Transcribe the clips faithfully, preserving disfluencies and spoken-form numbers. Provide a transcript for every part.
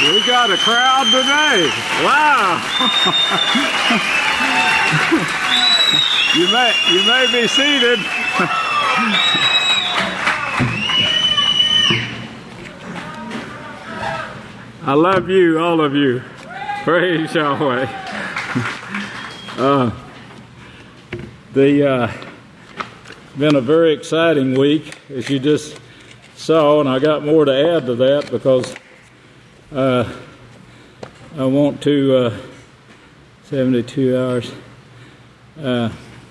We got a crowd today. Wow. you may you may be seated. I love you, all of you. Praise Yahweh. Uh, the uh, been a very exciting week, as you just saw, and I got more to add to that because uh, I want to uh, seventy-two hours. Uh,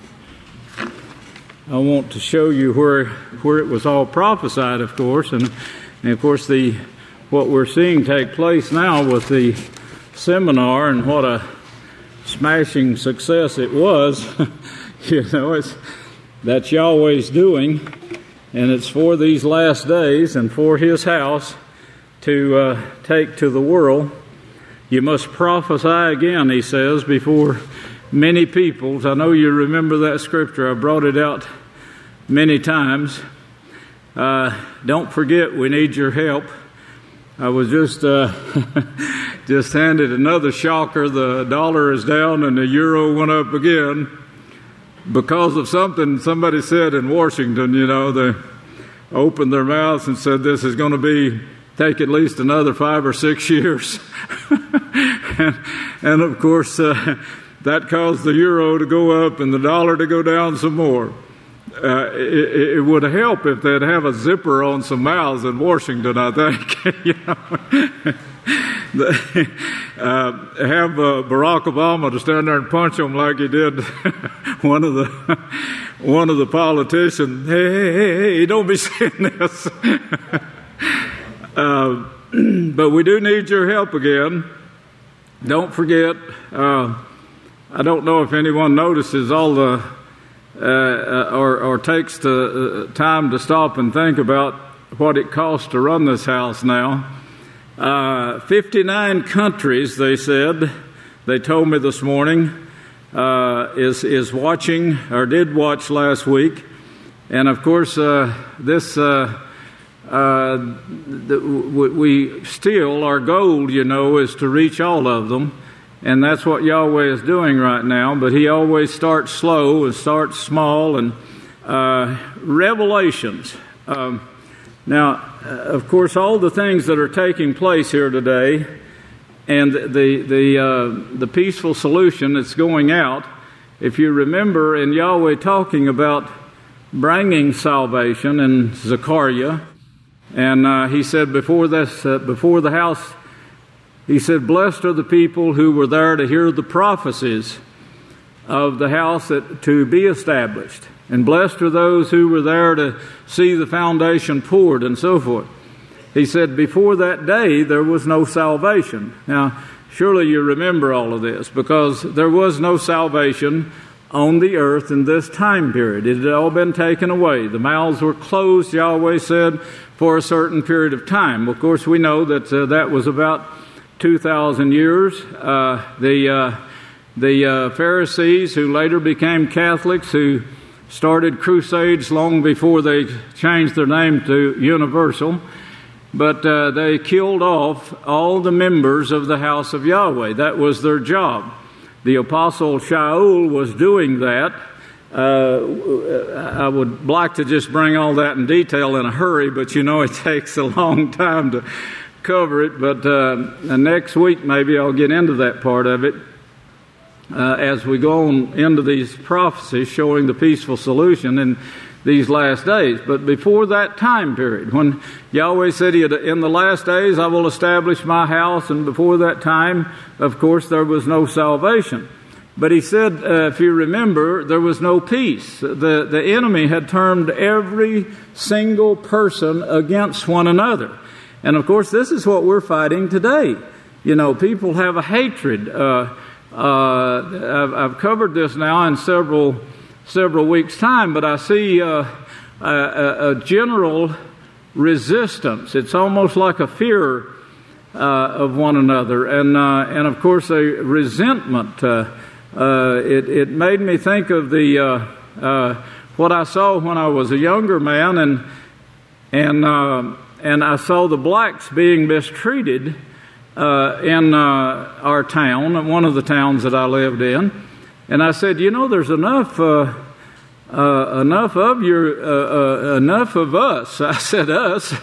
I want to show you where where it was all prophesied, of course, and, and of course the what we're seeing take place now with the seminar, and what a smashing success it was. You know, it's that's Yahweh's doing, and it's for these last days and for His house to uh, take to the world. You must prophesy again, He says, before many peoples. I know you remember that scripture. I brought it out many times. Uh, don't forget, we need your help. I was just uh, just handed another shocker. The dollar is down and the euro went up again because of something somebody said in Washington. You know, they opened their mouths and said this is going to be take at least another five or six years. and, and of course, uh, that caused the euro to go up and the dollar to go down some more. Uh, it, it would help if they'd have a zipper on some mouths in Washington, I think. You know, the, uh, have uh, Barack Obama to stand there and punch them like he did one of the one of the politicians. Hey, hey, hey, hey! Don't be saying this. uh, but we do need your help again. Don't forget. Uh, I don't know if anyone notices all the. Uh, or, or takes to, uh, time to stop and think about what it costs to run this house now. Uh, fifty-nine countries, they said, they told me this morning, uh, is is watching, or did watch last week. And of course, uh, this, uh, uh, the, we still, our goal, you know, is to reach all of them. And that's what Yahweh is doing right now. But He always starts slow and starts small. And uh, revelations. Um, now, uh, of course, all the things that are taking place here today, and the the uh, the peaceful solution that's going out. If you remember, in Yahweh talking about bringing salvation in Zechariah, and uh, He said before this, uh, before the house. He said, blessed are the people who were there to hear the prophecies of the house that, to be established. And blessed are those who were there to see the foundation poured and so forth. He said, before that day, there was no salvation. Now, surely you remember all of this, because there was no salvation on the earth in this time period. It had all been taken away. The mouths were closed, Yahweh said, for a certain period of time. Of course, we know that uh, that was about two thousand years. Uh, the uh, the uh, Pharisees, who later became Catholics, who started crusades long before they changed their name to Universal, but uh, they killed off all the members of the house of Yahweh. That was their job. The Apostle Shaul was doing that. Uh, I would like to just bring all that in detail in a hurry, but you know it takes a long time to cover it, but uh, next week maybe I'll get into that part of it uh, as we go on into these prophecies showing the peaceful solution in these last days. But before that time period, when Yahweh said, in the last days I will establish my house, and before that time, of course, there was no salvation. But He said, uh, if you remember, there was no peace. The, the enemy had turned every single person against one another. And of course, this is what we're fighting today. You know, people have a hatred. Uh, uh, I've, I've covered this now in several several weeks' time, but I see uh, a, a general resistance. It's almost like a fear uh, of one another, and uh, and of course a resentment. Uh, uh, it, it made me think of the uh, uh, what I saw when I was a younger man, and and. Uh, And I saw the blacks being mistreated uh, in uh, our town, one of the towns that I lived in, and I said, you know, there's enough uh, uh, enough of your uh, uh, enough of us. I said us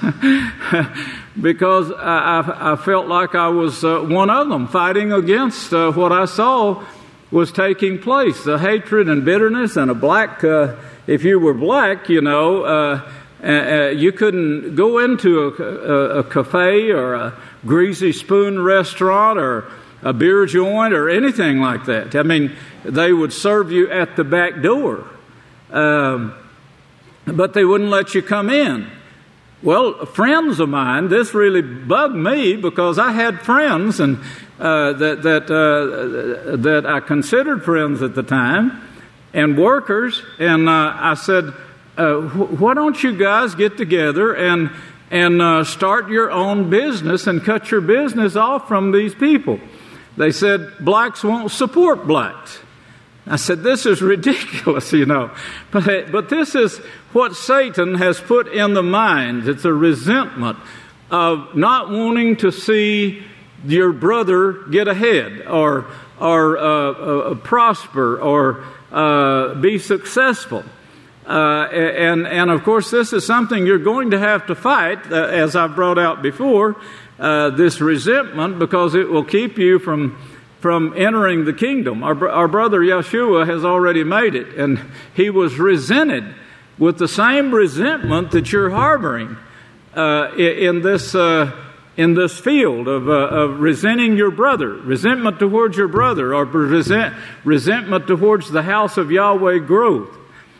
because I, I, I felt like I was uh, one of them, fighting against uh, what I saw was taking place, the hatred and bitterness and a black. Uh, if you were black, you know. Uh, Uh, you couldn't go into a, a, a cafe or a greasy spoon restaurant or a beer joint or anything like that. I mean, they would serve you at the back door, um, but they wouldn't let you come in. Well, friends of mine, this really bugged me because I had friends and uh, that that uh, that I considered friends at the time, and workers, and uh, I said, Uh, why don't you guys get together and and uh, start your own business and cut your business off from these people? They said, blacks won't support blacks. I said, this is ridiculous, you know. But, but this is what Satan has put in the minds. It's a resentment of not wanting to see your brother get ahead or, or uh, uh, prosper or uh, be successful. Uh, and, and of course, this is something you're going to have to fight, uh, as I've brought out before, uh, this resentment, because it will keep you from from entering the kingdom. Our, our brother Yeshua has already made it, and he was resented with the same resentment that you're harboring uh, in this uh, in this field of, uh, of resenting your brother, resentment towards your brother, or resent, resentment towards the house of Yahweh growth.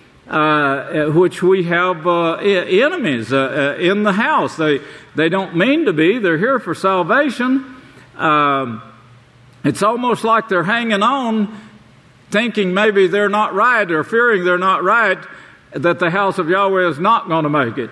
Uh, which we have uh, enemies uh, uh, in the house. They they don't mean to be. They're here for salvation. Um, it's almost like they're hanging on, thinking maybe they're not right or fearing they're not right, that the house of Yahweh is not going to make it.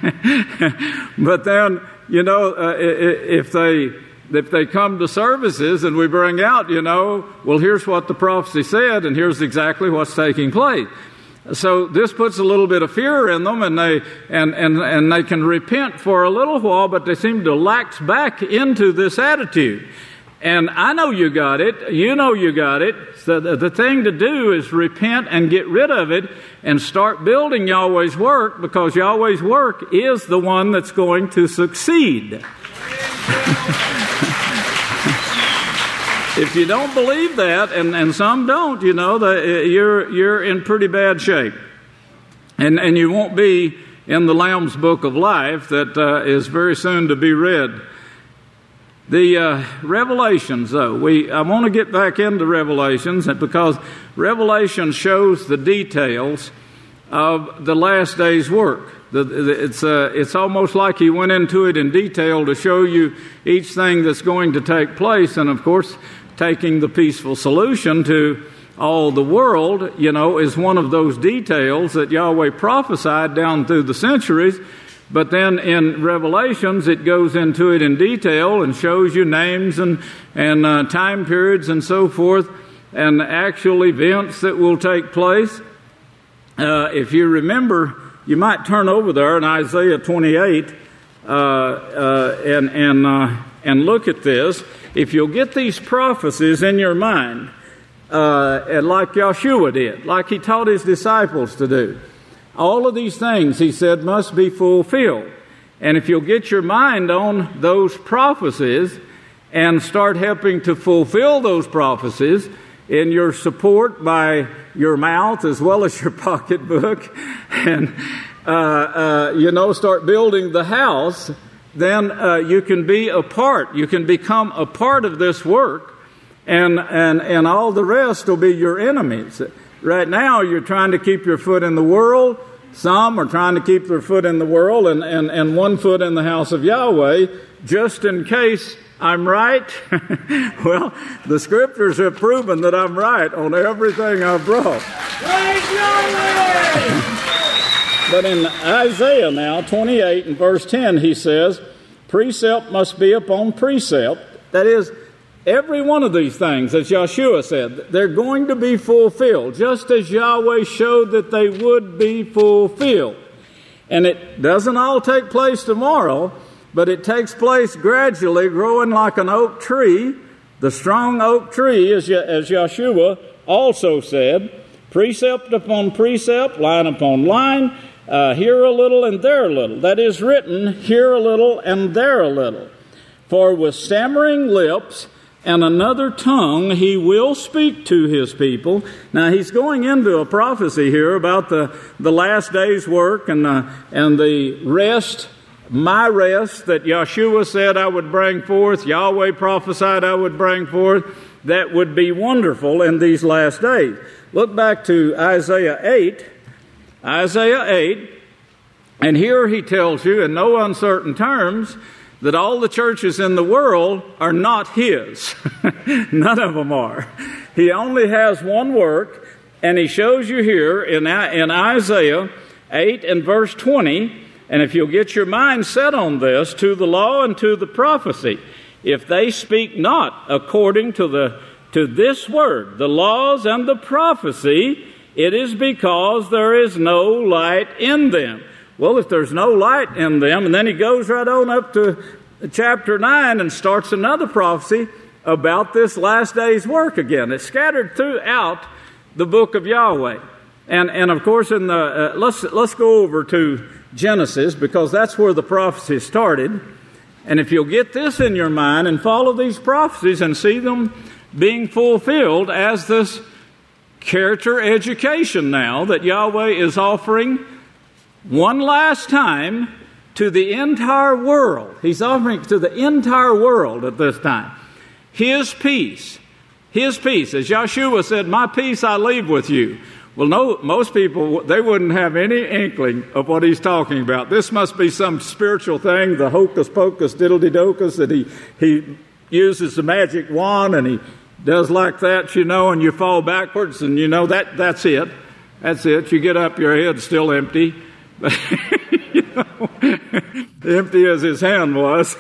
But then, you know, uh, if they... If they come to services and we bring out, you know, well, here's what the prophecy said and here's exactly what's taking place. So this puts a little bit of fear in them, and they and, and, and they can repent for a little while, but they seem to lax back into this attitude. And I know you got it. You know you got it. So the, the thing to do is repent and get rid of it and start building Yahweh's work, because Yahweh's work is the one that's going to succeed. If you don't believe that, and, and some don't, you know, the, you're you're in pretty bad shape. And and you won't be in the Lamb's Book of Life that uh, is very soon to be read. The uh, Revelations, though, we I want to get back into Revelations, because Revelation shows the details of the last day's work. The, the, it's uh, it's almost like he went into it in detail to show you each thing that's going to take place, and of course, taking the peaceful solution to all the world, you know, is one of those details that Yahweh prophesied down through the centuries. But then in Revelations, it goes into it in detail and shows you names and, and uh, time periods and so forth, and actual events that will take place. Uh, if you remember, you might turn over there in Isaiah twenty-eight uh, uh, and, and, uh, and look at this. If you'll get these prophecies in your mind, uh, and like Yeshua did, like he taught his disciples to do, all of these things, he said, must be fulfilled. And if you'll get your mind on those prophecies and start helping to fulfill those prophecies in your support by your mouth as well as your pocketbook, and, uh, uh, you know, start building the house, then uh, you can be a part. You can become a part of this work, and, and, and all the rest will be your enemies. Right now, you're trying to keep your foot in the world. Some are trying to keep their foot in the world and, and, and one foot in the house of Yahweh, just in case I'm right. Well, the scriptures have proven that I'm right on everything I've brought. Praise Yahweh! But in Isaiah now, twenty-eight and verse ten, he says, precept must be upon precept. That is, every one of these things, as Yeshua said, they're going to be fulfilled, just as Yahweh showed that they would be fulfilled. And it doesn't all take place tomorrow, but it takes place gradually, growing like an oak tree, the strong oak tree, as, as Yeshua also said, precept upon precept, line upon line, uh, here a little and there a little. That is written, here a little and there a little. For with stammering lips and another tongue he will speak to his people. Now he's going into a prophecy here about the, the last day's work and, uh, and the rest, my rest that Yeshua said I would bring forth, Yahweh prophesied I would bring forth, that would be wonderful in these last days. Look back to Isaiah eight, Isaiah eight, and here he tells you in no uncertain terms that all the churches in the world are not his. None of them are. He only has one work, and he shows you here in, in Isaiah eight and verse twenty, and if you'll get your mind set on this, to the law and to the prophecy, if they speak not according to the to this word, the laws and the prophecy, it is because there is no light in them. Well, if there's no light in them, and then he goes right on up to chapter nine and starts another prophecy about this last day's work again. It's scattered throughout the book of Yahweh. And and of course, in the uh, let's let's go over to Genesis, because that's where the prophecy started. And if you'll get this in your mind and follow these prophecies and see them being fulfilled as this character education now that Yahweh is offering one last time to the entire world. He's offering to the entire world at this time. His peace. His peace. As Yeshua said, my peace I leave with you. Well, no, most people, they wouldn't have any inkling of what he's talking about. This must be some spiritual thing, the hocus pocus diddly-docus, that he, he uses the magic wand and he does like that, you know, and you fall backwards and you know, that that's it. That's it. You get up, your head's still empty. You know, empty as his hand was.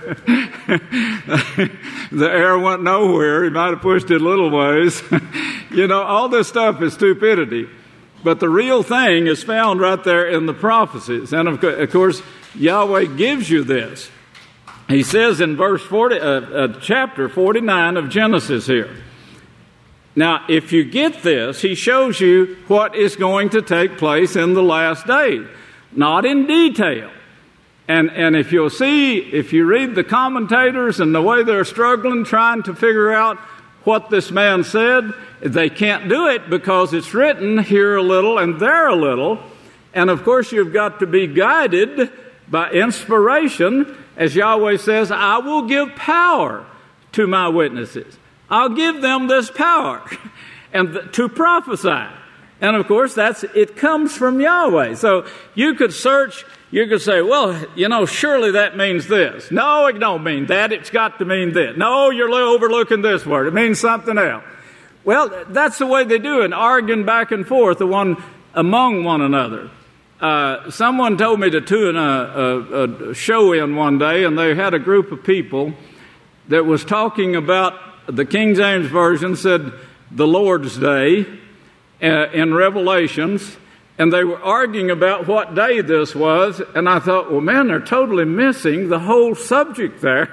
The air went nowhere. He might have pushed it a little ways. You know, all this stuff is stupidity. But the real thing is found right there in the prophecies. And of course, Yahweh gives you this. He says in verse forty, uh, uh, chapter forty-nine of Genesis here. Now, if you get this, he shows you what is going to take place in the last days. Not in detail. And and if you'll see, if you read the commentators and the way they're struggling, trying to figure out what this man said, they can't do it because it's written here a little and there a little. And of course, you've got to be guided by inspiration. As Yahweh says, I will give power to my witnesses. I'll give them this power and th- to prophesy. And of course, that's it comes from Yahweh. So you could search, you could say, well, you know, surely that means this. No, it don't mean that. It's got to mean this. No, you're overlooking this word. It means something else. Well, that's the way they do it, arguing back and forth the one among one another. Uh, someone told me to tune a, a, a show in one day, and they had a group of people that was talking about, the King James Version said, the Lord's Day uh, in Revelations, and they were arguing about what day this was, and I thought, well, man, they're totally missing the whole subject there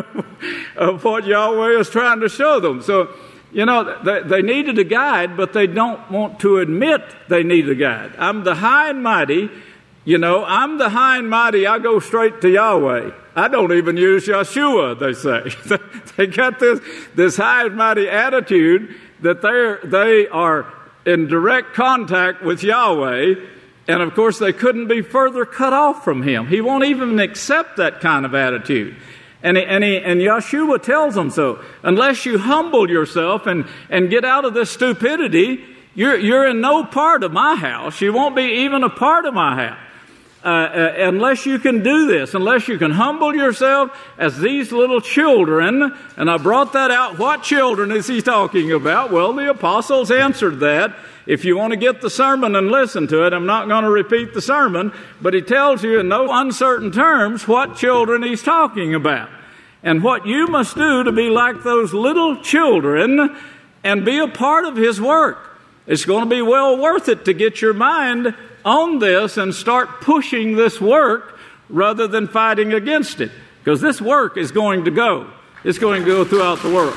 of what Yahweh is trying to show them. So, you know, they, they needed a guide, but they don't want to admit they need a guide. I'm the high and mighty. You know, I'm the high and mighty. I go straight to Yahweh. I don't even use Yeshua, they say. They got this, this high and mighty attitude that they're, they are in direct contact with Yahweh. And, of course, they couldn't be further cut off from Him. He won't even accept that kind of attitude. And he, and, he, and Yeshua tells them so. Unless you humble yourself and, and get out of this stupidity, you're, you're in no part of my house. You won't be even a part of my house. Uh, uh, unless you can do this, unless you can humble yourself as these little children. And I brought that out. What children is he talking about? Well, the apostles answered that. If you want to get the sermon and listen to it, I'm not going to repeat the sermon, but he tells you in no uncertain terms what children he's talking about and what you must do to be like those little children and be a part of his work. It's going to be well worth it to get your mind on this and start pushing this work rather than fighting against it. Because this work is going to go. It's going to go throughout the world.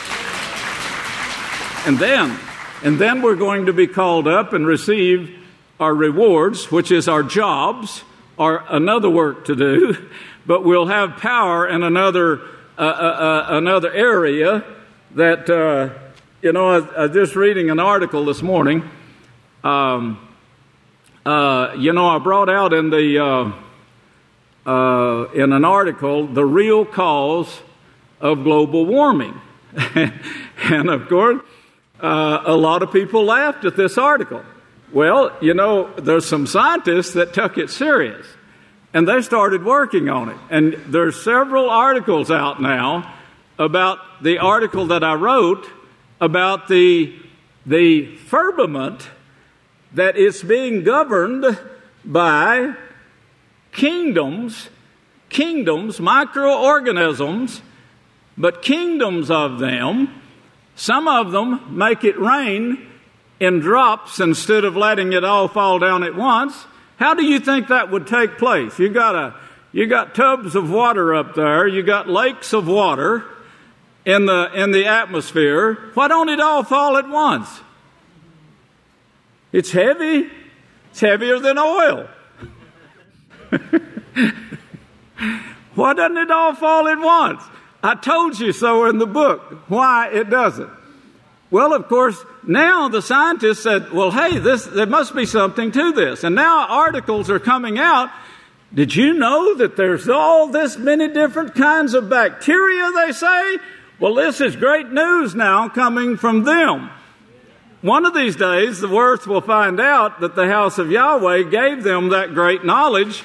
And then, and then we're going to be called up and receive our rewards, which is our jobs, or another work to do. But we'll have power in another uh, uh, uh, another area that, uh, you know, I, I was just reading an article this morning. Um, uh, you know, I brought out in the uh, uh, in an article the real cause of global warming, and of course, uh, a lot of people laughed at this article. Well, you know, there's some scientists that took it serious. And they started working on it. And there's several articles out now about the article that I wrote about the, the firmament that is being governed by kingdoms, kingdoms, microorganisms, but kingdoms of them. Some of them make it rain in drops instead of letting it all fall down at once. How do you think that would take place? You got a, you got tubs of water up there. You got lakes of water in the in the atmosphere. Why don't it all fall at once? It's heavy. It's heavier than oil. Why doesn't it all fall at once? I told you so in the book. Why it doesn't. Well, of course, now the scientists said, well, hey, this there must be something to this. And now articles are coming out. Did you know that there's all this many different kinds of bacteria, they say? Well, this is great news now coming from them. One of these days, the earth will find out that the house of Yahweh gave them that great knowledge.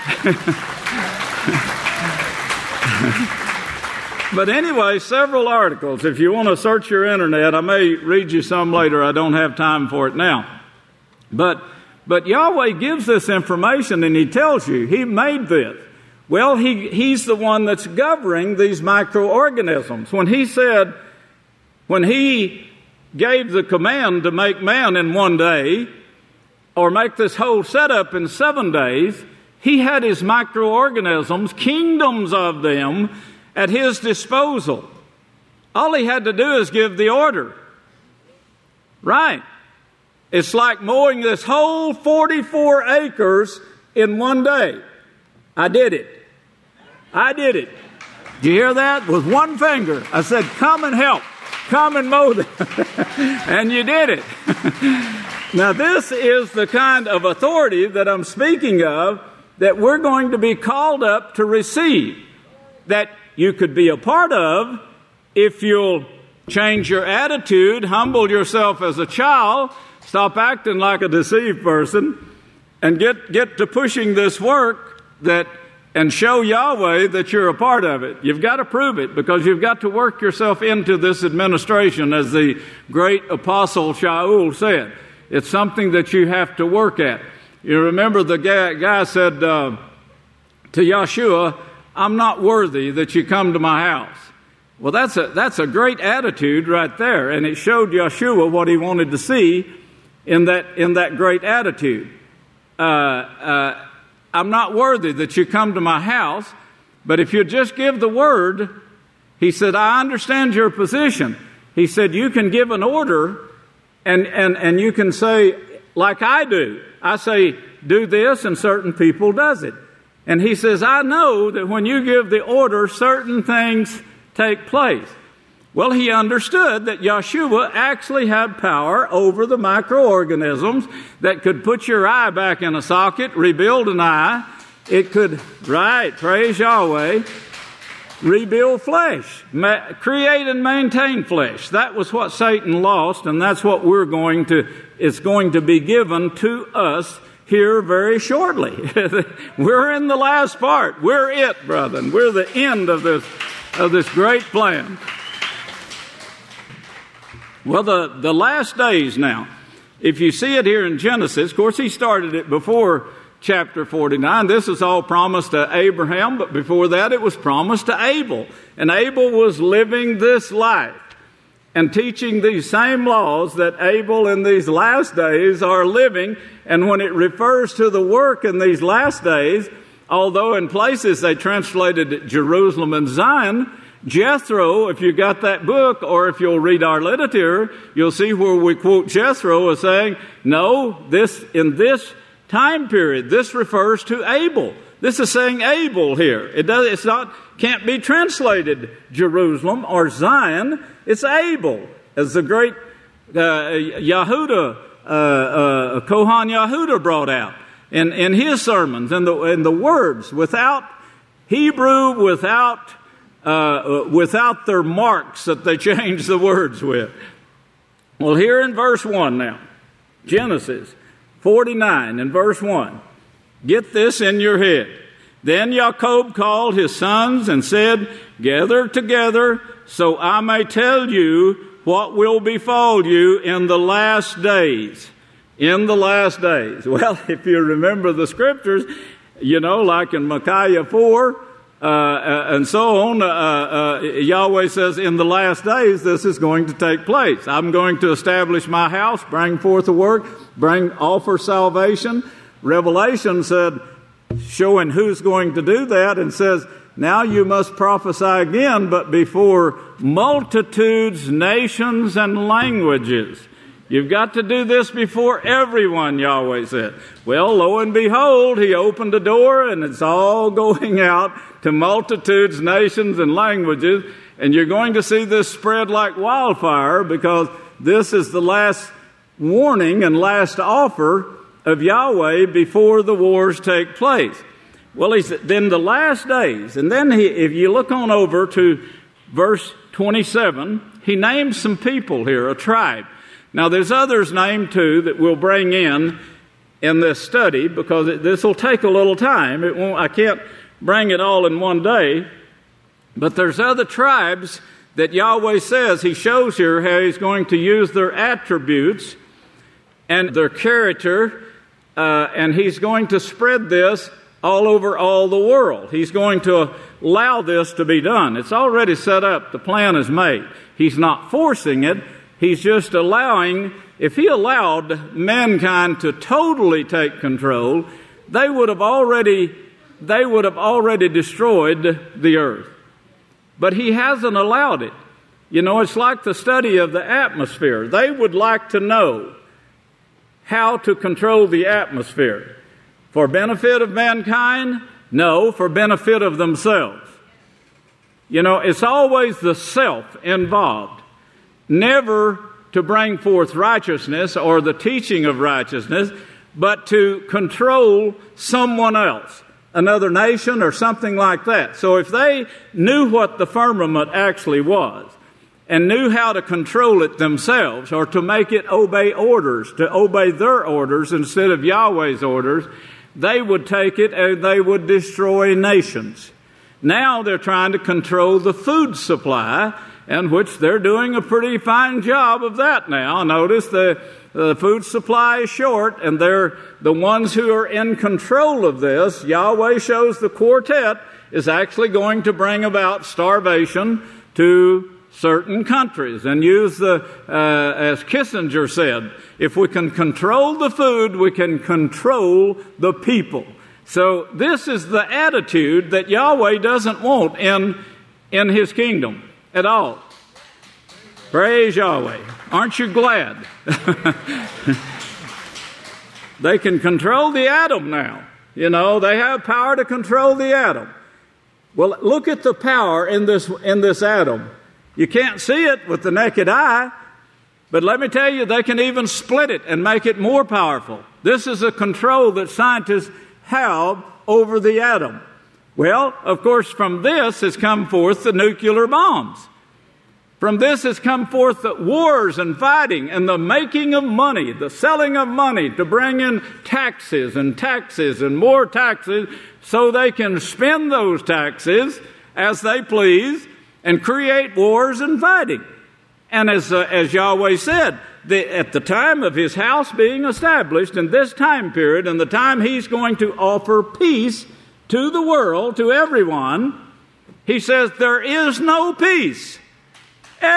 But anyway, several articles. If you want to search your internet, I may read you some later. I don't have time for it now. But but Yahweh gives this information and He tells you He made this. Well, he He's the one that's governing these microorganisms. When He said, when He gave the command to make man in one day, or make this whole setup in seven days, He had His microorganisms, kingdoms of them, at His disposal. All He had to do is give the order. Right. It's like mowing this whole forty-four acres in one day. I did it. I did it. Did you hear that? With one finger. I said, come and help. Come and mow them. And you did it. Now, this is the kind of authority that I'm speaking of that we're going to be called up to receive. That you could be a part of if you'll change your attitude, humble yourself as a child, stop acting like a deceived person, and get, get to pushing this work that and show Yahweh that you're a part of it. You've got to prove it because you've got to work yourself into this administration, as the great apostle Shaul said. It's something that you have to work at. You remember the guy, guy said uh, to Yeshua, I'm not worthy that you come to my house. Well, that's a that's a great attitude right there, and it showed Yeshua what he wanted to see in that in that great attitude. Uh, uh, I'm not worthy that you come to my house, but if you just give the word, he said, I understand your position. He said, you can give an order, and and and you can say, like I do. I say, do this, and certain people does it. And he says, I know that when you give the order, certain things take place. Well, he understood that Yeshua actually had power over the microorganisms that could put your eye back in a socket, rebuild an eye. It could, right, praise Yahweh, rebuild flesh, ma- create and maintain flesh. That was what Satan lost, and that's what we're going to, it's going to be given to us here very shortly. We're in the last part. We're it, brethren. We're the end of this of this great plan. Well, the, the last days now, if you see it here in Genesis, of course, he started it before chapter forty-nine. This is all promised to Abraham, but before that it was promised to Abel. And Abel was living this life and teaching these same laws that Abel in these last days are living. And when it refers to the work in these last days, although in places they translated Jerusalem and Zion, Jethro, if you got that book, or if you'll read our literature, you'll see where we quote Jethro as saying, no, this in this time period, this refers to Abel. This is saying Abel here. It does. It's not. Can't be translated Jerusalem or Zion. It's Abel, as the great uh, Yehuda, uh, uh, Kohan Yehuda brought out in, in his sermons, and the in the words without Hebrew, without. Uh, without their marks that they change the words with. Well, here in verse one now, Genesis forty-nine and verse one. Get this in your head. Then Jacob called his sons and said, gather together so I may tell you what will befall you in the last days. In the last days. Well, if you remember the scriptures, you know, like in Micaiah four, Uh, uh, and so on, uh, uh, Yahweh says, in the last days, this is going to take place. I'm going to establish my house, bring forth a work, bring, offer salvation. Revelation said, showing who's going to do that, and says, now you must prophesy again, but before multitudes, nations, and languages. You've got to do this before everyone, Yahweh said. Well, lo and behold, he opened the door, and it's all going out to multitudes, nations, and languages. And you're going to see this spread like wildfire, because this is the last warning and last offer of Yahweh before the wars take place. Well, he said, then the last days, and then he, if you look on over to verse twenty-seven, he names some people here, a tribe. Now, there's others named too that we'll bring in in this study, because it, this will take a little time. It won't. I can't bring it all in one day. But there's other tribes that Yahweh says, he shows here how he's going to use their attributes and their character, uh, and he's going to spread this all over all the world. He's going to allow this to be done. It's already set up. The plan is made. He's not forcing it. He's just allowing. If he allowed mankind to totally take control, they would have already, they would have already destroyed the earth. But he hasn't allowed it. You know, it's like the study of the atmosphere. They would like to know how to control the atmosphere. For benefit of mankind? No, for benefit of themselves. You know, it's always the self involved. Never to bring forth righteousness or the teaching of righteousness, but to control someone else, another nation or something like that. So if they knew what the firmament actually was and knew how to control it themselves, or to make it obey orders, to obey their orders instead of Yahweh's orders, they would take it and they would destroy nations. Now they're trying to control the food supply, and which they're doing a pretty fine job of that now. Notice the, the food supply is short, and they're the ones who are in control of this. Yahweh shows the quartet is actually going to bring about starvation to certain countries, and use the, uh, as Kissinger said, if we can control the food, we can control the people. So this is the attitude that Yahweh doesn't want in, in his kingdom at all. Praise Yahweh. Aren't you glad? They can control the atom now. You know, they have power to control the atom. Well, look at the power in this, in this atom. You can't see it with the naked eye, but let me tell you, they can even split it and make it more powerful. This is a control that scientists have over the atom. Well, of course, from this has come forth the nuclear bombs. From this has come forth the wars and fighting and the making of money, the selling of money to bring in taxes and taxes and more taxes so they can spend those taxes as they please and create wars and fighting. And as uh, as Yahweh said, the, at the time of his house being established, in this time period, and the time he's going to offer peace to the world, to everyone, he says there is no peace.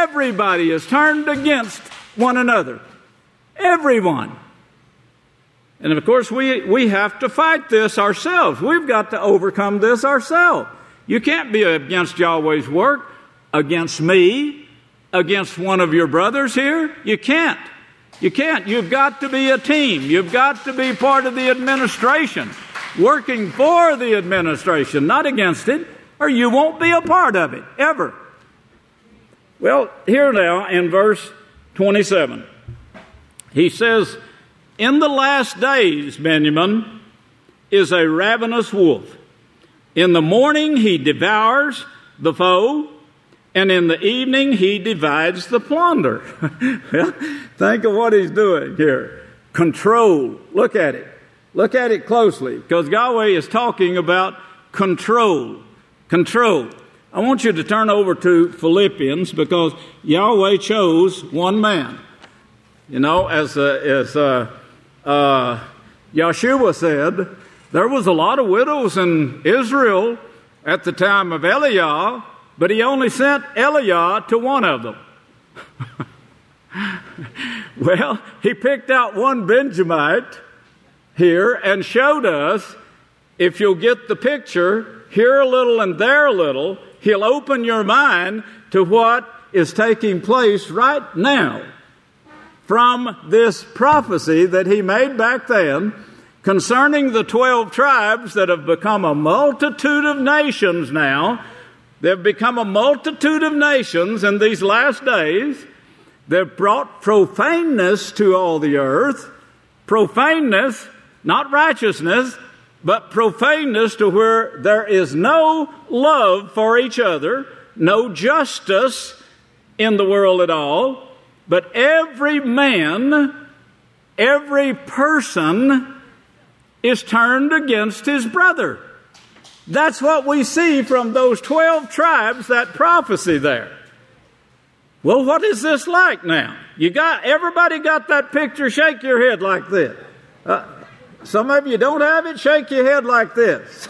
Everybody is turned against one another. Everyone. And of course, we, we have to fight this ourselves. We've got to overcome this ourselves. You can't be against Yahweh's work, against me, against one of your brothers here. You can't. You can't. You've got to be a team. You've got to be part of the administration, working for the administration, not against it, or you won't be a part of it, ever. Well, here now in verse twenty-seven, he says, in the last days, Benjamin is a ravenous wolf. In the morning he devours the foe, and in the evening he divides the plunder. Well, think of what he's doing here. Control. Look at it. Look at it closely, because Yahweh is talking about control. Control. I want you to turn over to Philippians, because Yahweh chose one man. You know, as, uh, as uh, uh, Yeshua said, there was a lot of widows in Israel at the time of Eliah, but he only sent Eliah to one of them. Well, he picked out one Benjamite here and showed us, if you'll get the picture, here a little and there a little, he'll open your mind to what is taking place right now from this prophecy that he made back then concerning the twelve tribes that have become a multitude of nations now. They've become a multitude of nations in these last days. They've brought profaneness to all the earth. Profaneness, not righteousness, but profaneness to where there is no love for each other, no justice in the world at all, but every man, every person is turned against his brother. That's what we see from those twelve tribes, that prophecy there. Well, what is this like now? You got, everybody got that picture? Shake your head like this. Uh, some of you don't have it? Shake your head like this.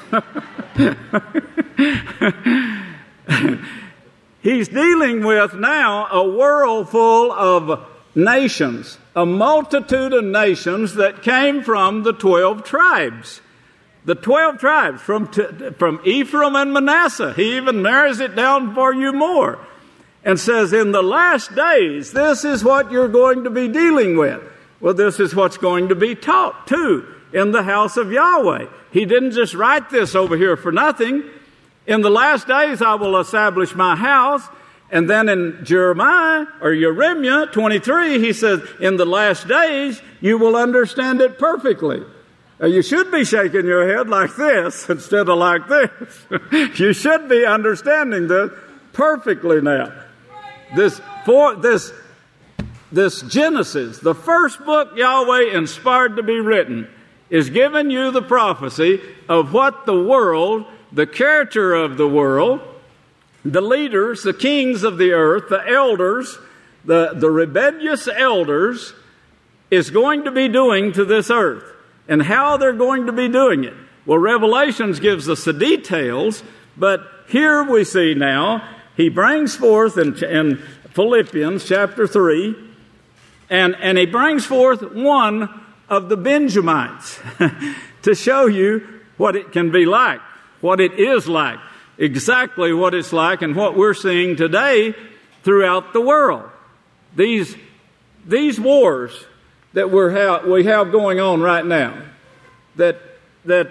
He's dealing with now a world full of nations, a multitude of nations that came from the twelve tribes. The twelve tribes from, from Ephraim and Manasseh. He even narrows it down for you more and says, in the last days, this is what you're going to be dealing with. Well, this is what's going to be taught too in the house of Yahweh. He didn't just write this over here for nothing. In the last days, I will establish my house. And then in Jeremiah or Jeremiah twenty-three, he says, in the last days, you will understand it perfectly. Now, you should be shaking your head like this instead of like this. You should be understanding this perfectly now. This, for, this, this Genesis, the first book Yahweh inspired to be written, is giving you the prophecy of what the world, the character of the world, the leaders, the kings of the earth, the elders, the, the rebellious elders, is going to be doing to this earth, and how they're going to be doing it. Well, Revelations gives us the details, but here we see now, he brings forth in, in Philippians chapter three, and, and he brings forth one of the Benjamites to show you what it can be like, what it is like, exactly what it's like, and what we're seeing today throughout the world. These, these wars that we're ha- we have going on right now, that that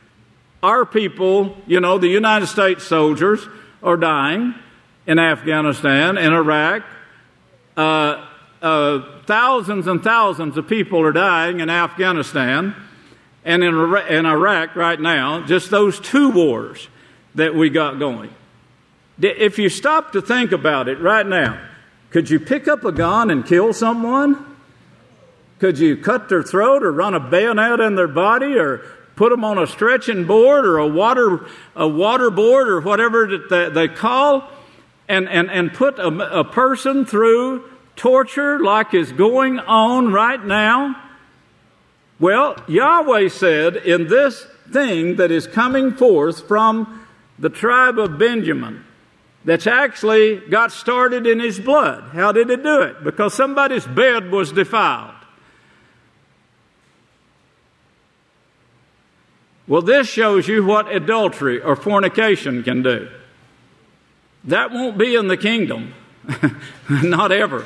our people, you know, the United States soldiers are dying in Afghanistan, in Iraq. Uh, uh, thousands and thousands of people are dying in Afghanistan and in, in Iraq right now, just those two wars that we got going. If you stop to think about it right now, could you pick up a gun and kill someone? Could you cut their throat or run a bayonet in their body or put them on a stretching board or a water a water board or whatever that they call and, and, and put a, a person through torture like is going on right now? Well, Yahweh said in this thing that is coming forth from the tribe of Benjamin, that's actually got started in his blood. How did it do it? Because somebody's bed was defiled. Well, this shows you what adultery or fornication can do. That won't be in the kingdom. Not ever.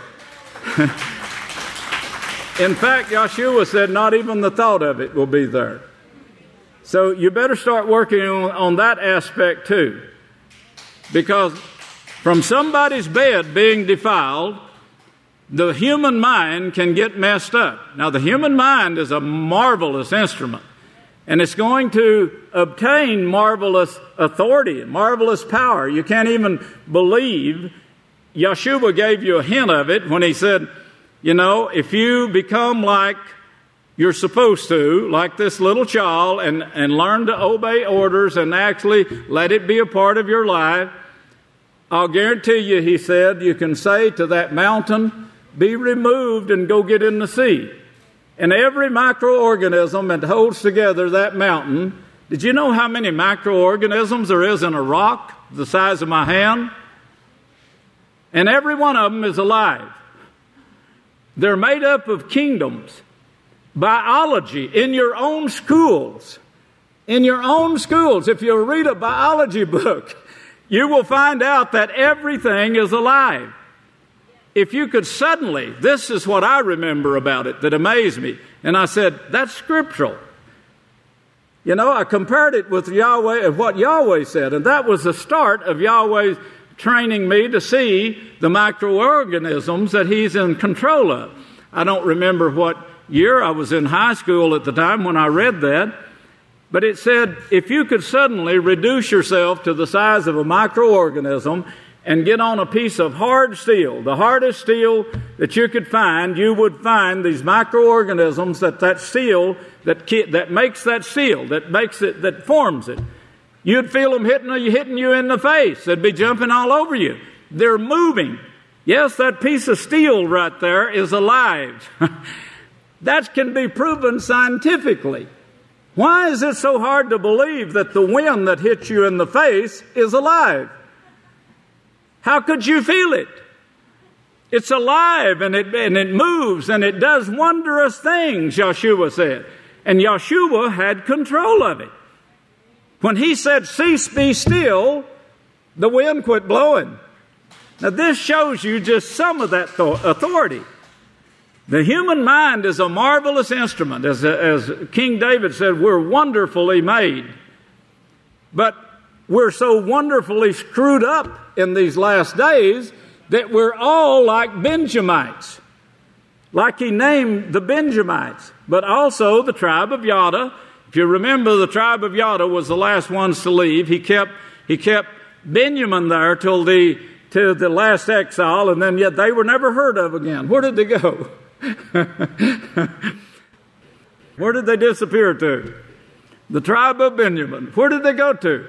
In fact, Yeshua said not even the thought of it will be there. So you better start working on, on that aspect too. Because from somebody's bed being defiled, the human mind can get messed up. Now, the human mind is a marvelous instrument. And it's going to obtain marvelous authority, marvelous power. You can't even believe. Yeshua gave you a hint of it when he said, you know, if you become like you're supposed to, like this little child, and, and learn to obey orders and actually let it be a part of your life, I'll guarantee you, he said, you can say to that mountain, be removed and go get in the sea. And every microorganism that holds together that mountain, did you know how many microorganisms there is in a rock the size of my hand? And every one of them is alive. They're made up of kingdoms. Biology in your own schools. In your own schools, if you read a biology book, you will find out that everything is alive. If you could suddenly, this is what I remember about it that amazed me. And I said, that's scriptural. You know, I compared it with Yahweh, of what Yahweh said. And that was the start of Yahweh training me to see the microorganisms that he's in control of. I don't remember what year. I was in high school at the time when I read that. But it said, if you could suddenly reduce yourself to the size of a microorganism and get on a piece of hard steel, the hardest steel that you could find, you would find these microorganisms that that steel, that that makes that steel, that makes it, that forms it. You'd feel them hitting you, hitting you in the face. They'd be jumping all over you. They're moving. Yes, that piece of steel right there is alive. That can be proven scientifically. Why is it so hard to believe that the wind that hits you in the face is alive? How could you feel it? It's alive and it, and it moves and it does wondrous things, Yeshua said. And Yeshua had control of it. When he said, cease, be still, the wind quit blowing. Now this shows you just some of that authority. The human mind is a marvelous instrument. As, as King David said, we're wonderfully made. But we're so wonderfully screwed up in these last days that we're all like Benjamites. Like he named the Benjamites, but also the tribe of Judah. If you remember, the tribe of Judah was the last ones to leave. He kept he kept Benjamin there till the till the last exile, and then yet they were never heard of again. Where did they go? Where did they disappear to? The tribe of Benjamin. Where did they go to?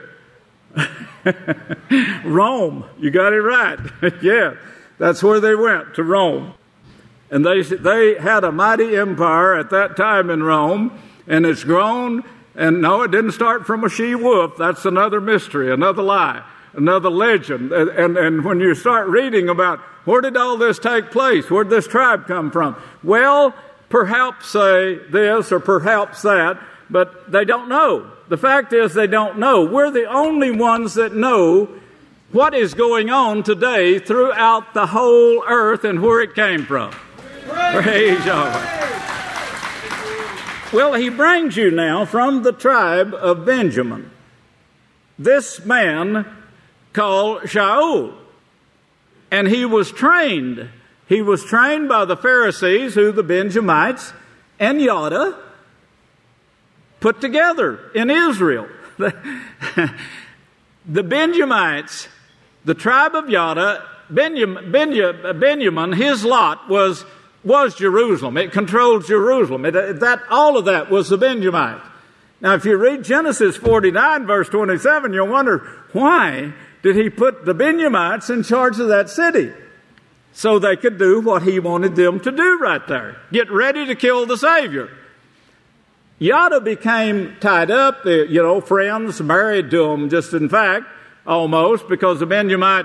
Rome. You got it right. Yeah, that's where they went, to Rome. And they they had a mighty empire at that time in Rome, and it's grown. And no, it didn't start from a she-wolf. That's another mystery, another lie, another legend. And, and, and when you start reading about where did all this take place, where did this tribe come from? Well, perhaps say this or perhaps that, but they don't know. The fact is they don't know. We're the only ones that know what is going on today throughout the whole earth and where it came from. Praise Yahweh. Well, he brings you now from the tribe of Benjamin. This man called Shaul. And he was trained. He was trained by the Pharisees, who the Benjamites and Judah put together in Israel. The Benjamites, the tribe of Judah, Benjamin, Benjamin, his lot was, was Jerusalem. It controlled Jerusalem. It, that, all of that was the Benjamites. Now, if you read Genesis forty-nine, verse twenty-seven, you'll wonder, why did he put the Benjamites in charge of that city? So they could do what he wanted them to do right there. Get ready to kill the Savior. Judah became tied up, you know, friends married to him, just in fact, almost, because the Benjamites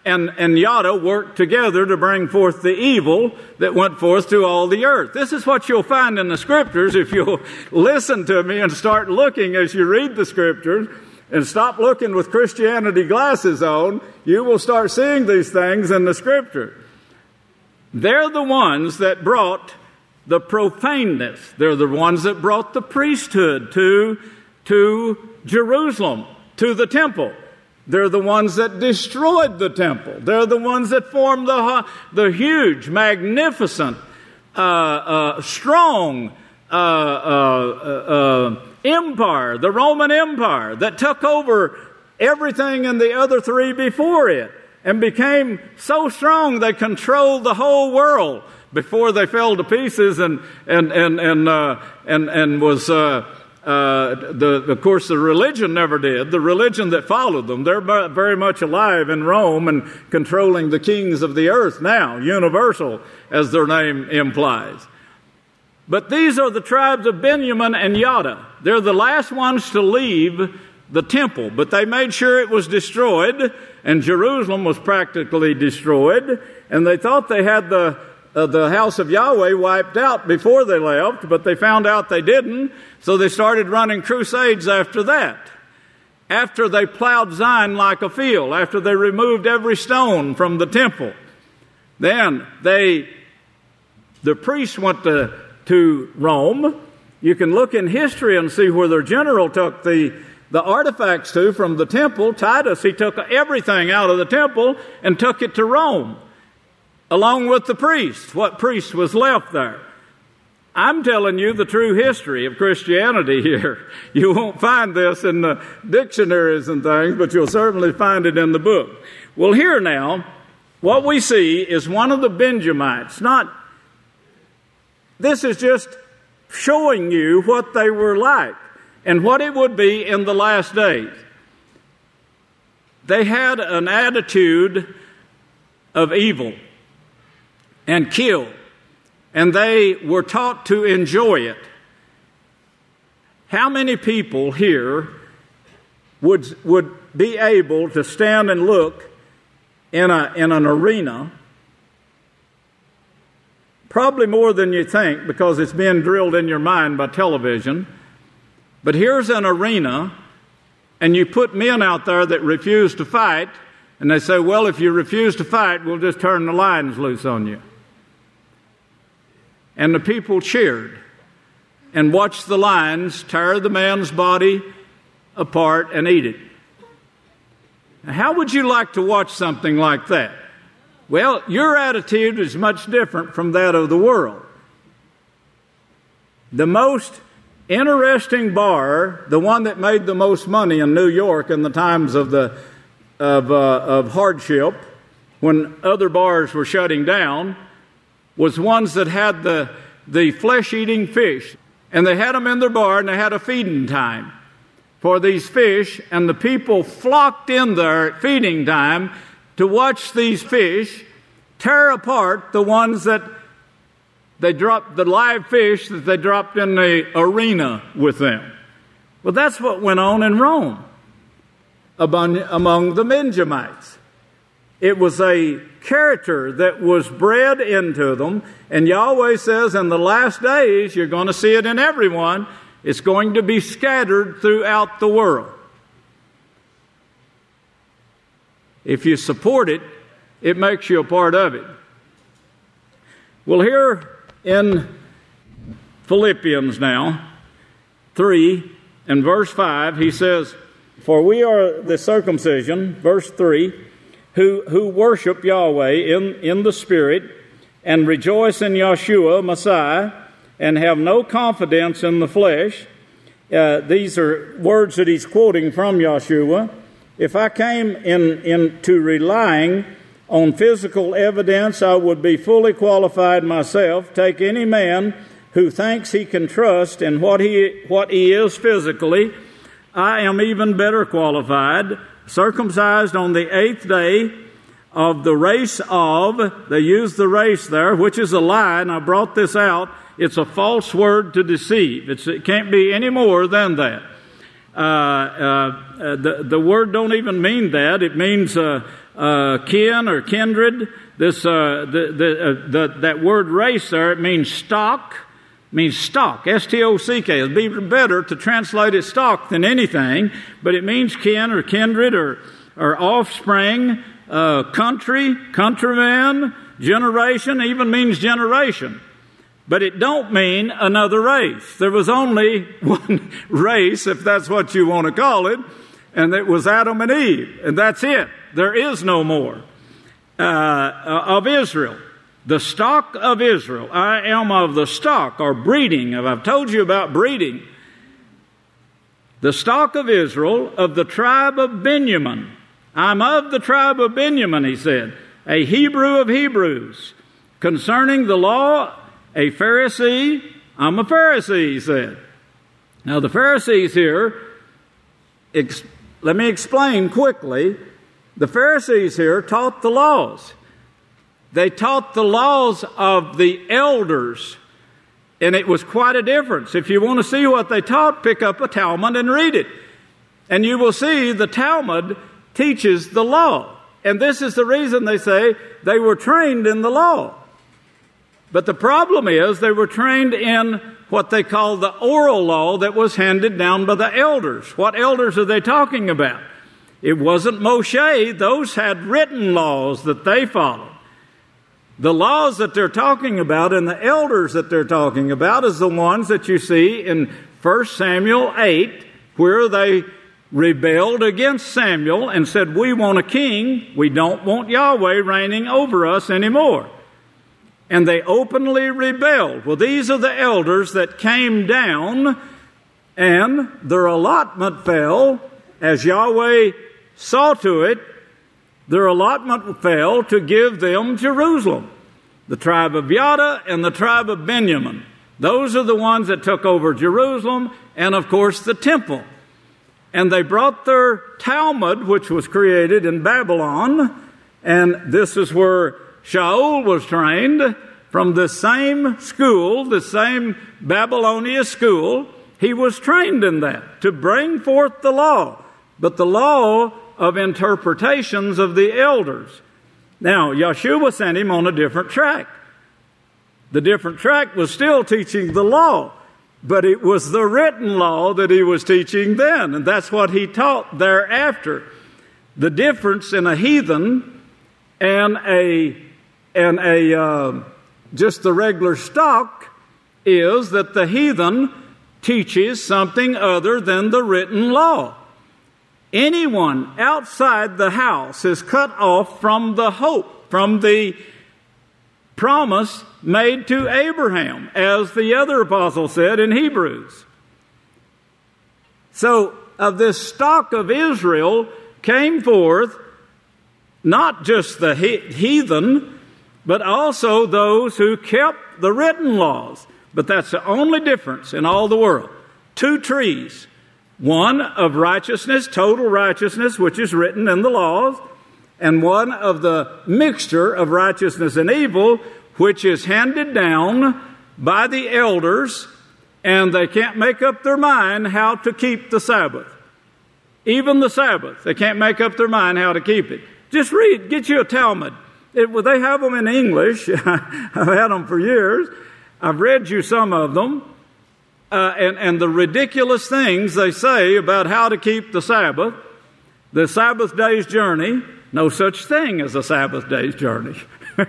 and, and yada worked together to bring forth the evil that went forth to all the earth. This is what you'll find in the Scriptures if you'll listen to me and start looking as you read the Scriptures and stop looking with Christianity glasses on. You will start seeing these things in the Scripture. They're the ones that brought the profaneness. They're the ones that brought the priesthood to, to Jerusalem, to the temple. They're the ones that destroyed the temple. They're the ones that formed the, the huge, magnificent, uh, uh, strong uh, uh, uh, empire, the Roman Empire, that took over everything in the other three before it and became so strong they controlled the whole world before they fell to pieces and and and and uh, and, and was. Uh, Uh, the, of course, the religion never did. The religion that followed them, they're very much alive in Rome and controlling the kings of the earth now, universal, as their name implies. But these are the tribes of Benjamin and Yada. They're the last ones to leave the temple, but they made sure it was destroyed, and Jerusalem was practically destroyed, and they thought they had the Uh, the house of Yahweh wiped out before they left, but they found out they didn't, so they started running crusades after that. After they plowed Zion like a field, after they removed every stone from the temple, then they, the priests went to, to Rome. You can look in history and see where their general took the, the artifacts to from the temple. Titus, he took everything out of the temple and took it to Rome, along with the priests, what priest was left there. I'm telling you the true history of Christianity here. You won't find this in the dictionaries and things, but you'll certainly find it in the book. Well, here now, what we see is one of the Benjamites. Not, this is just showing you what they were like and what it would be in the last days. They had an attitude of evil and kill, and they were taught to enjoy it. How many people here would would be able to stand and look in a in an arena? Probably more than you think, because it's been drilled in your mind by television. But here's an arena, and you put men out there that refuse to fight, and they say, well, if you refuse to fight, we'll just turn the lions loose on you. And the people cheered and watched the lions tear the man's body apart and eat it. Now, how would you like to watch something like that? Well, your attitude is much different from that of the world. The most interesting bar, the one that made the most money in New York in the times of the of, uh, of hardship, when other bars were shutting down, was ones that had the, the flesh-eating fish. And they had them in their bar, and they had a feeding time for these fish, and the people flocked in there at feeding time to watch these fish tear apart the ones that they dropped, the live fish that they dropped in the arena with them. Well, that's what went on in Rome among, among the Benjamites. It was a character that was bred into them. And Yahweh says in the last days, you're going to see it in everyone. It's going to be scattered throughout the world. If you support it, it makes you a part of it. Well, here in Philippians now, three and verse five, he says, for we are the circumcision, verse three, Who, who worship Yahweh in, in the Spirit and rejoice in Yeshua, Messiah, and have no confidence in the flesh. Uh, these are words that he's quoting from Yeshua. If I came in into relying on physical evidence, I would be fully qualified myself. Take any man who thinks he can trust in what he what he is physically. I am even better qualified. Circumcised on the eighth day of the race of, they use the race there, which is a lie, and I brought this out. It's a false word to deceive. It's, it can't be any more than that. Uh, uh, the, the word don't even mean that. It means uh, uh, kin or kindred. This uh, the, the, uh, the, that word race there, it means stock, means stock, S T O C K. It'd be better to translate it stock than anything, but it means kin or kindred or, or offspring, uh, country, countryman, generation, even means generation. But it don't mean another race. There was only one race, if that's what you want to call it, and it was Adam and Eve, and that's it. There is no more. Uh, of Israel, the stock of Israel. I am of the stock, or breeding. I've told you about breeding. The stock of Israel, of the tribe of Benjamin. I'm of the tribe of Benjamin, he said, a Hebrew of Hebrews. Concerning the law, a Pharisee. I'm a Pharisee, he said. Now the Pharisees here, ex- let me explain quickly. The Pharisees here taught the laws. They taught the laws of the elders, and it was quite a difference. If you want to see what they taught, pick up a Talmud and read it. And you will see the Talmud teaches the law. And this is the reason they say they were trained in the law. But the problem is they were trained in what they call the oral law that was handed down by the elders. What elders are they talking about? It wasn't Moshe. Those had written laws that they followed. The laws that they're talking about and the elders that they're talking about is the ones that you see in First Samuel eight, where they rebelled against Samuel and said, we want a king. We don't want Yahweh reigning over us anymore. And they openly rebelled. Well, these are the elders that came down, and their allotment fell as Yahweh saw to it. Their allotment fell to give them Jerusalem, the tribe of Judah and the tribe of Benjamin. Those are the ones that took over Jerusalem and, of course, the temple. And they brought their Talmud, which was created in Babylon, and this is where Shaul was trained from the same school, the same Babylonian school. He was trained in that to bring forth the law, but the law of interpretations of the elders. Now, Yeshua sent him on a different track. The different track was still teaching the law, but it was the written law that he was teaching then, and that's what he taught thereafter. The difference in a heathen and a and a uh, just the regular stock is that the heathen teaches something other than the written law. Anyone outside the house is cut off from the hope, from the promise made to Abraham, as the other apostle said in Hebrews. So, of this stock of Israel came forth not just the heathen, but also those who kept the written laws. But that's the only difference in all the world. Two trees. One of righteousness, total righteousness, which is written in the laws, and one of the mixture of righteousness and evil, which is handed down by the elders, and they can't make up their mind how to keep the Sabbath. Even the Sabbath, they can't make up their mind how to keep it. Just read, get you a Talmud. It, well, they have them in English. I've had them for years. I've read you some of them. Uh, and, and the ridiculous things they say about how to keep the Sabbath, the Sabbath day's journey, no such thing as a Sabbath day's journey.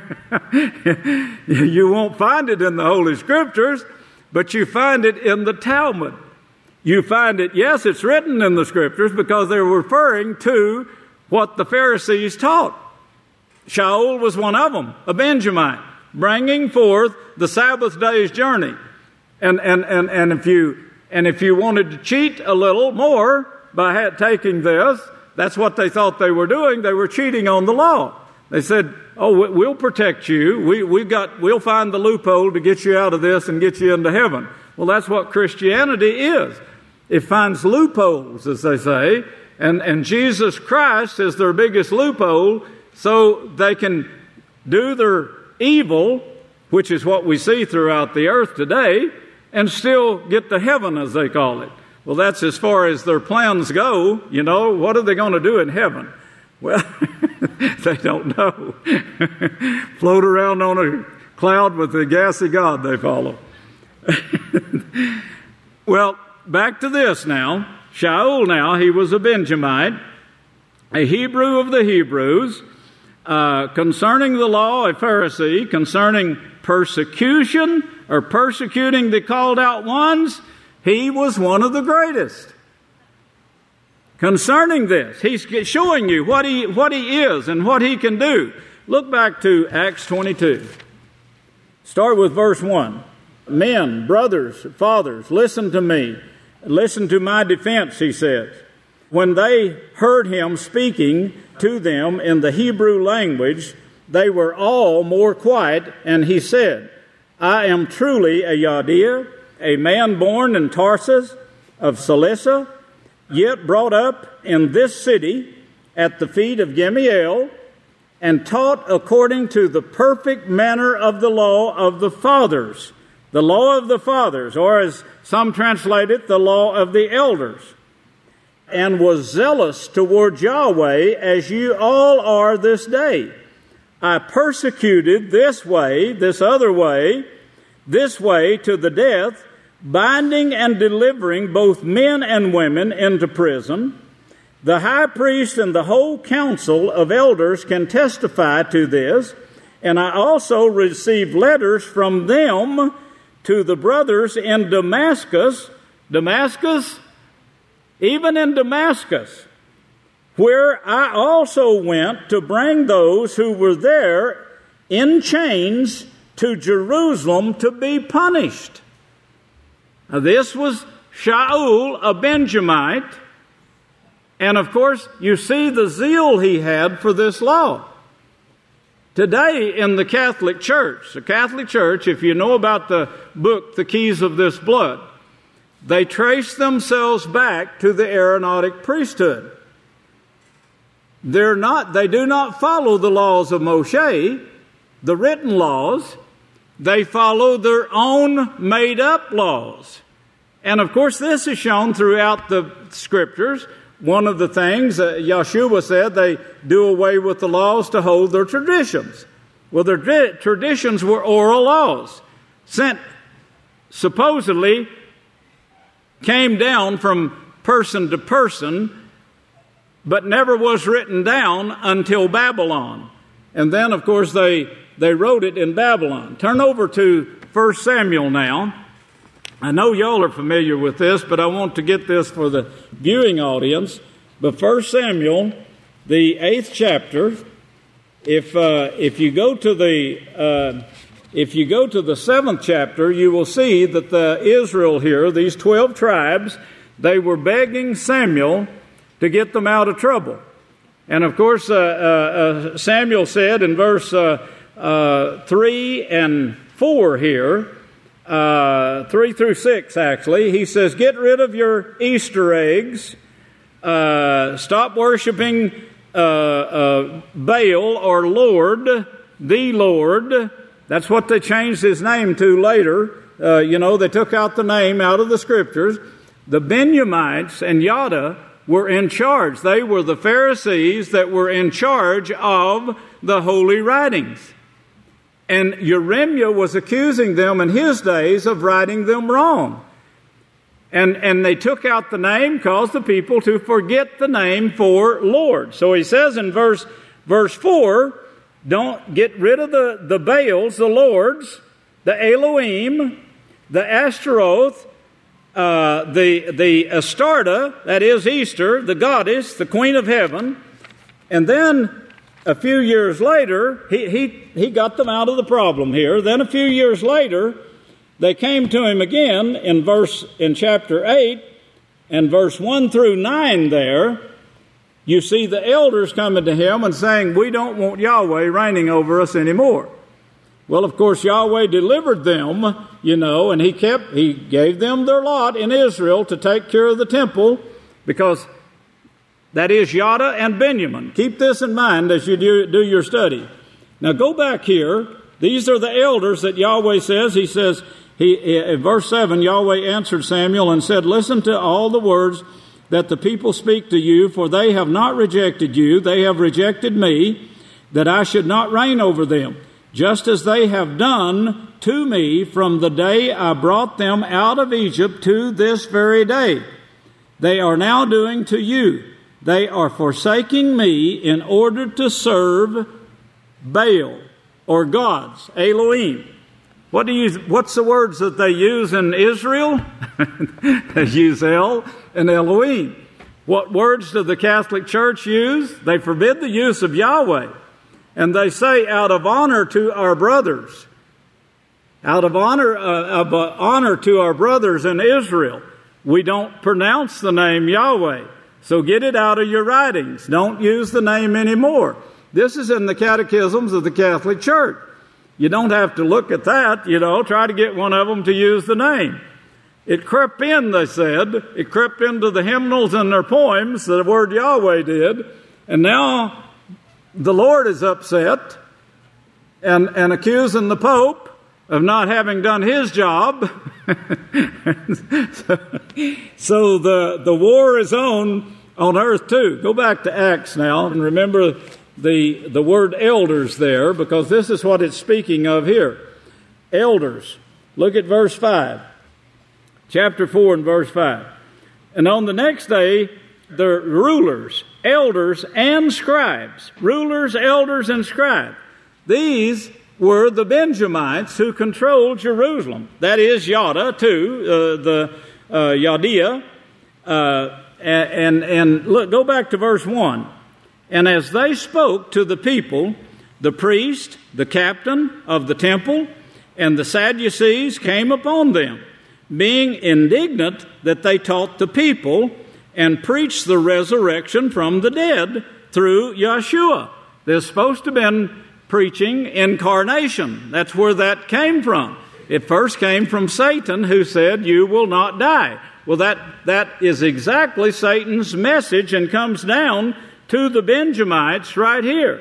You won't find it in the Holy Scriptures, but you find it in the Talmud. You find it, yes, it's written in the Scriptures because they're referring to what the Pharisees taught. Shaul was one of them, a Benjamite, bringing forth the Sabbath day's journey. And and and and if you and if you wanted to cheat a little more by ha- taking this, that's what they thought they were doing. They were cheating on the law. They said, "Oh, we'll protect you. We we've got we'll find the loophole to get you out of this and get you into heaven." Well, that's what Christianity is. It finds loopholes, as they say, and and Jesus Christ is their biggest loophole, so they can do their evil, which is what we see throughout the earth today, and still get to heaven, as they call it. Well, that's as far as their plans go. You know, what are they going to do in heaven? Well, they don't know. Float around on a cloud with the gassy God they follow. Well, back to this now. Shaul now, he was a Benjamite, a Hebrew of the Hebrews, uh, concerning the law, a Pharisee, concerning persecution or persecuting the called out ones, he was one of the greatest. Concerning this, he's showing you what he what he is and what he can do. Look back to Acts twenty-two. Start with verse one. Men, brothers, fathers, listen to me. Listen to my defense, he says. When they heard him speaking to them in the Hebrew language, they were all more quiet, and he said, I am truly a Yahweh, a man born in Tarsus of Cilicia, yet brought up in this city at the feet of Gamaliel, and taught according to the perfect manner of the law of the fathers, the law of the fathers, or as some translate it, the law of the elders, and was zealous toward Yahweh as you all are this day. I persecuted this way, this other way, this way to the death, binding and delivering both men and women into prison. The high priest and the whole council of elders can testify to this, and I also received letters from them to the brothers in Damascus, Damascus, even in Damascus, where I also went to bring those who were there in chains to Jerusalem to be punished. Now, this was Shaul, a Benjamite, and of course, you see the zeal he had for this law. Today in the Catholic Church, the Catholic Church, if you know about the book, The Keys of This Blood, they trace themselves back to the Aaronic priesthood. They're not, they do not follow the laws of Moshe, the written laws. They follow their own made-up laws. And of course, this is shown throughout the Scriptures. One of the things uh, Yeshua said, they do away with the laws to hold their traditions. Well, their tra- traditions were oral laws, sent supposedly came down from person to person, but never was written down until Babylon. And then, of course, they, they wrote it in Babylon. Turn over to First Samuel now. I know y'all are familiar with this, but I want to get this for the viewing audience. But First Samuel, the eighth chapter, if uh, if you go to the uh, if you go to the seventh chapter, you will see that the Israel here, these twelve tribes, they were begging Samuel to get them out of trouble. And of course, uh, uh, Samuel said in verse uh, uh, three and four here. Uh, three through six, actually, he says, get rid of your Easter eggs, uh, stop worshiping uh, uh, Baal or Lord, the Lord. That's what they changed his name to later. Uh, you know, they took out the name out of the Scriptures. The Benjamites and Yada were in charge. They were the Pharisees that were in charge of the holy writings. And Jeremiah was accusing them in his days of writing them wrong. And, and they took out the name, caused the people to forget the name for Lord. So he says in verse, verse four, don't get rid of the, the Baals, the Lords, the Elohim, the Ashtaroth, uh, the, the Astarte, that is Easter, the goddess, the queen of heaven. And then a few years later, he, he, he got them out of the problem here. Then a few years later, they came to him again in verse in chapter eight and verse one through nine there. You see the elders coming to him and saying, we don't want Yahweh reigning over us anymore. Well, of course, Yahweh delivered them, you know, and he kept, he gave them their lot in Israel to take care of the temple, because that is Yada and Benjamin. Keep this in mind as you do, do your study. Now go back here. These are the elders that Yahweh says. He says, he, in verse seven, Yahweh answered Samuel and said, listen to all the words that the people speak to you, for they have not rejected you, they have rejected me, that I should not reign over them, just as they have done to me from the day I brought them out of Egypt to this very day. They are now doing to you. They are forsaking me in order to serve Baal, or gods, Elohim. What do you? What's the words that they use in Israel? They use El and Elohim. What words do the Catholic Church use? They forbid the use of Yahweh. And they say, out of honor to our brothers, out of honor, uh, of uh, honor to our brothers in Israel, we don't pronounce the name Yahweh. So get it out of your writings. Don't use the name anymore. This is in the catechisms of the Catholic Church. You don't have to look at that, you know, try to get one of them to use the name. It crept in, they said. It crept into the hymnals and their poems, the word Yahweh did. And now the Lord is upset and, and accusing the Pope of not having done his job. so so the, the war is on on earth too. Go back to Acts now and remember the, the word elders there, because this is what it's speaking of here. Elders. Look at verse five. Chapter four and verse five. And on the next day, the rulers, elders, and scribes, rulers, elders, and scribes, these were the Benjamites who controlled Jerusalem. That is Yada, too, uh, the uh, Yadea. Uh, and, and look, go back to verse one. And as they spoke to the people, the priest, the captain of the temple, and the Sadducees came upon them, being indignant that they taught the people and preached the resurrection from the dead through Yeshua. They're supposed to have been preaching incarnation. That's where that came from. It first came from Satan, who said, you will not die. Well, that, that is exactly Satan's message and comes down to the Benjamites right here.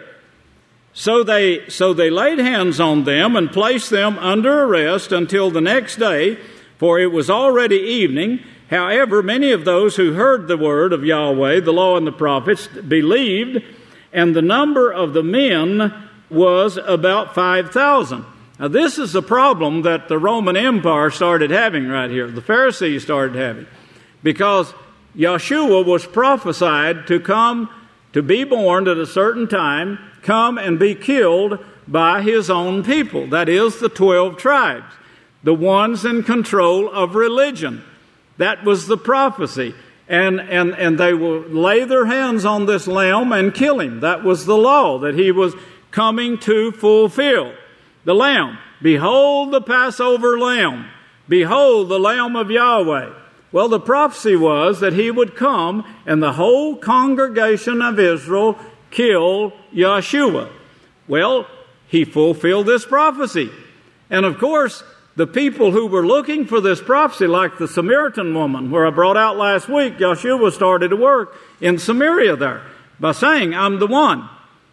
So they, so they laid hands on them and placed them under arrest until the next day, for it was already evening. However, many of those who heard the word of Yahweh, the law and the prophets, believed, and the number of the men was about five thousand. Now, this is the problem that the Roman Empire started having right here. The Pharisees started having. Because Yeshua was prophesied to come, to be born at a certain time, come and be killed by his own people. That is, the twelve tribes, the ones in control of religion. That was the prophecy. And, and, and they will lay their hands on this lamb and kill him. That was the law that he was coming to fulfill. The lamb. Behold the Passover lamb. Behold the Lamb of Yahweh. Well, the prophecy was that he would come and the whole congregation of Israel kill Yeshua. Well, he fulfilled this prophecy. And of course, the people who were looking for this prophecy, like the Samaritan woman, where I brought out last week, Yeshua started to work in Samaria there by saying, I'm the one.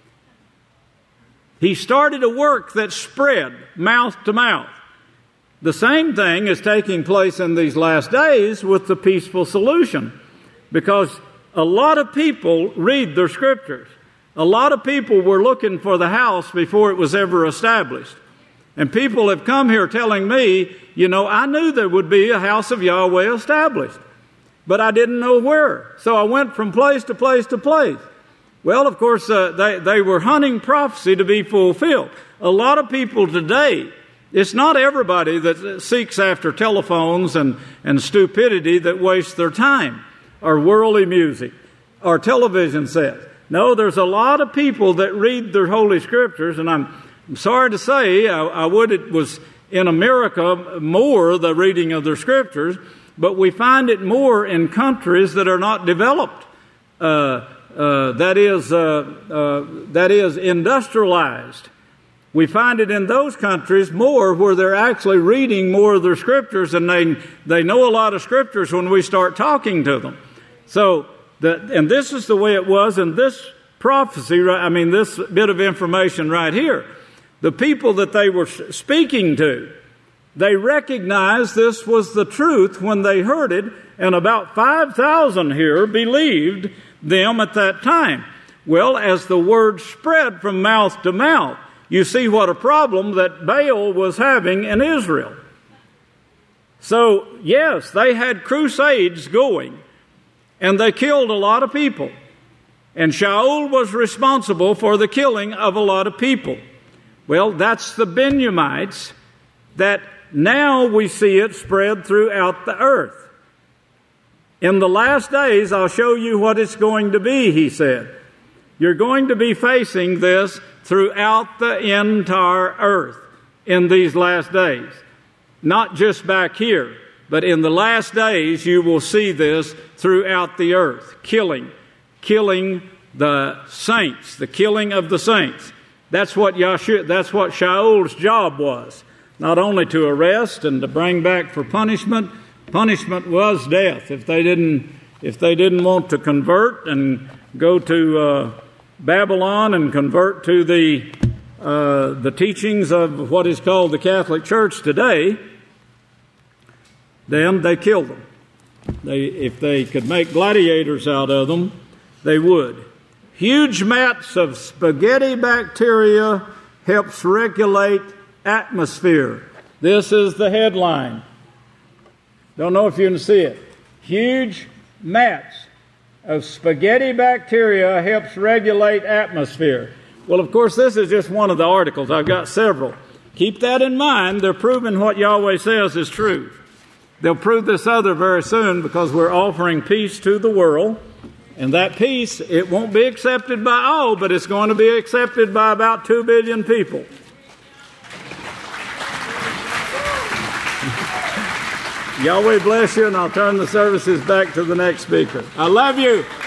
He started a work that spread mouth to mouth. The same thing is taking place in these last days with the peaceful solution, because a lot of people read their scriptures. A lot of people were looking for the house before it was ever established. And people have come here telling me, you know, I knew there would be a house of Yahweh established, but I didn't know where. So I went from place to place to place. Well, of course, uh, they, they were hunting prophecy to be fulfilled. A lot of people today, it's not everybody that seeks after telephones and, and stupidity that wastes their time, or worldly music, or television sets. No, there's a lot of people that read their Holy Scriptures, and I'm, I'm sorry to say, I, I would it was in America more, the reading of their Scriptures, but we find it more in countries that are not developed. Uh, Uh, that is uh, uh, that is industrialized. We find it in those countries more where they're actually reading more of their scriptures, and they they know a lot of scriptures when we start talking to them. So, the, and this is the way it was in this prophecy. I mean, this bit of information right here. The people that they were speaking to They recognized this was the truth when they heard it, and about five thousand here believed them at that time. Well, as the word spread from mouth to mouth, you see what a problem that Baal was having in Israel. So, yes, they had crusades going, and they killed a lot of people. And Shaul was responsible for the killing of a lot of people. Well, that's the Benjamites that now we see it spread throughout the earth. In the last days, I'll show you what it's going to be, he said. You're going to be facing this throughout the entire earth in these last days. Not just back here, but in the last days you will see this throughout the earth. Killing. Killing the saints. The killing of the saints. That's what Yahshua, that's what Shaul's job was. Not only to arrest and to bring back for punishment. Punishment was death. If they didn't, if they didn't want to convert and go to uh, Babylon and convert to the uh, the teachings of what is called the Catholic Church today, then they killed them. They, if they could make gladiators out of them, they would. Huge mats of spaghetti bacteria helps regulate atmosphere. This is the headline. Don't know if you can see it. Huge mats of spaghetti bacteria helps regulate atmosphere. Well, of course, this is just one of the articles. I've got several. Keep that in mind. They're proving what Yahweh says is true. They'll prove this other very soon because we're offering peace to the world. And that peace, it won't be accepted by all, but it's going to be accepted by about two billion people. Yahweh bless you, and I'll turn the services back to the next speaker. I love you.